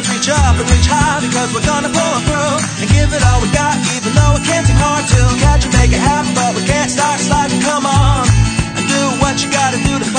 Let's reach up and reach high, because we're gonna pull through and give it all we got, even though it can seem hard to. Catch and make it happen, but we can't start sliding. Come on and do what you gotta do to